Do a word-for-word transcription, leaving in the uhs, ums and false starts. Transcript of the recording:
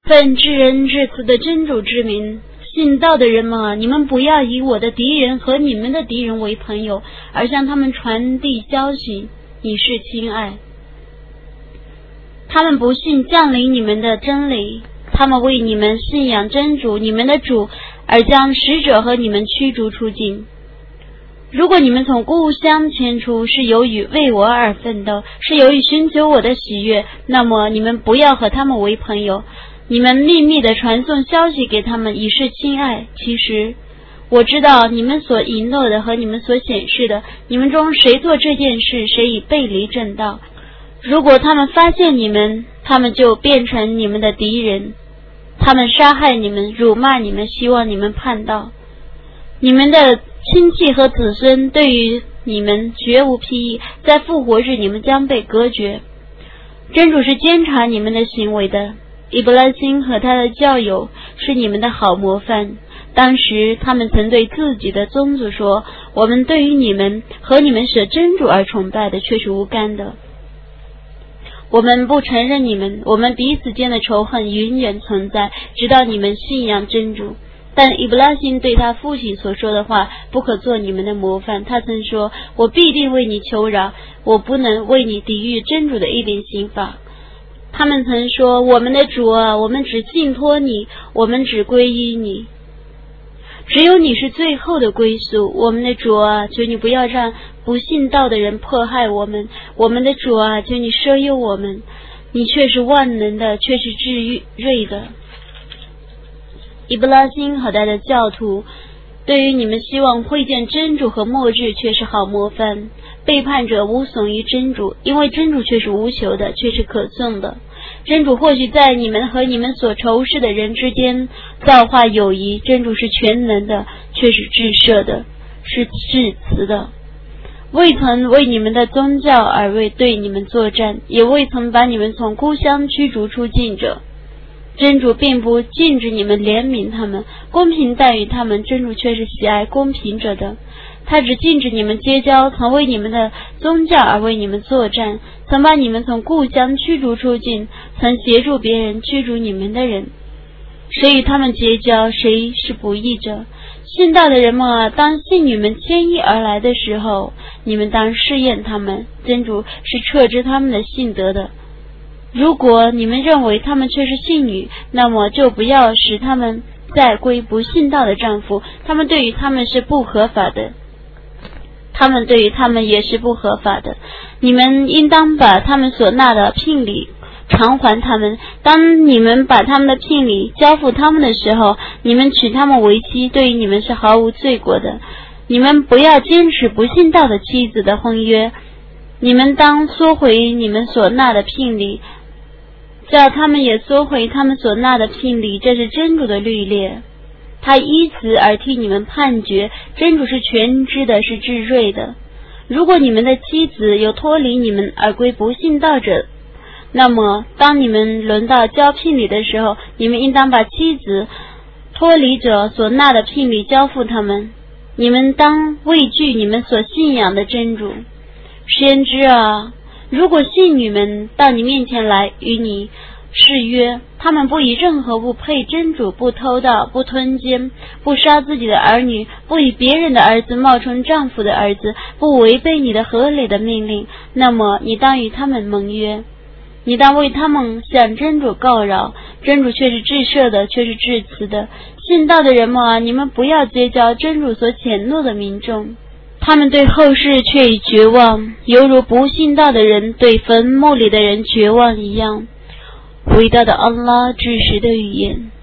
奉至仁至慈的真主之名，信道的人们啊，你们不要以我的敌人和你们的敌人为朋友，而向他们传递消息，以示亲爱。他们不信降临你们的真理，他们为你们信仰真主你们的主而将使者和你们驱逐出境。如果你们从故乡迁出是由于为我而奋斗，是由于寻求我的喜悦，那么你们不要和他们为朋友，你们秘密地传送消息给他们，以示亲爱。其实我知道你们所淫诺的和你们所显示的，你们中谁做这件事，谁已背离正道。如果他们发现你们，他们就变成你们的敌人，他们杀害你们，辱骂你们，希望你们叛道。你们的亲戚和子孙对于你们绝无裨益，在复活日你们将被隔绝。真主是监察你们的行为的。伊布拉辛和他的教友是你们的好模范，当时他们曾对自己的宗族说，我们对于你们和你们舍真主而崇拜的却是无干的，我们不承认你们，我们彼此间的仇恨永远存在，直到你们信仰真主。但伊布拉辛对他父亲所说的话不可做你们的模范，他曾说，我必定为你求饶，我不能为你抵御真主的一点刑罚。他们曾说，我们的主啊，我们只信托你，我们只归依你，只有你是最后的归宿。我们的主啊，求你不要让不信道的人迫害我们，我们的主啊，求你赦宥我们，你却是万能的，却是至睿的。伊布拉辛和他的教徒对于你们希望会见真主和末日却是好模范。背叛者无损于真主，因为真主却是无求的，却是可颂的。真主或许在你们和你们所仇视的人之间造化友谊，真主是全能的，却是至赦的，是至慈的。未曾为你们的宗教而为对你们作战，也未曾把你们从故乡驱逐出境者。真主并不禁止你们怜悯他们，公平待遇他们，真主却是喜爱公平者的。他只禁止你们结交曾为你们的宗教而为你们作战，曾把你们从故乡驱逐出境，曾协助别人驱逐你们的人。谁与他们结交，谁是不义者。信道的人们啊，当信女们迁移而来的时候，你们当试验他们，真主是撤知他们的信德的。如果你们认为他们却是信女，那么就不要使他们再归不信道的丈夫，他们对于他们是不合法的，他们对于他们也是不合法的。你们应当把他们所纳的聘礼偿还他们，当你们把他们的聘礼交付他们的时候，你们娶他们为妻，对于你们是毫无罪过的。你们不要坚持不信道的妻子的婚约，你们当缩回你们所纳的聘礼，叫他们也缩回他们所纳的聘礼，这是真主的律例。他依此而替你们判决，真主是全知的，是至睿的。如果你们的妻子有脱离你们而归不信道者，那么当你们轮到交聘礼的时候，你们应当把妻子脱离者所纳的聘礼交付他们。你们当畏惧你们所信仰的真主。先知啊，如果信女们到你面前来与你誓约，他们不以任何物配真主，不偷盗，不吞奸，不杀自己的儿女，不以别人的儿子冒充丈夫的儿子，不违背你的合理的命令，那么你当与他们盟约，你当为他们向真主告饶，真主却是至赦的，却是至慈的。信道的人们啊，你们不要结交真主所谴怒的民众，他们对后世却已绝望，犹如不信道的人对坟墓里的人绝望一样。伟大的安拉至实的语言。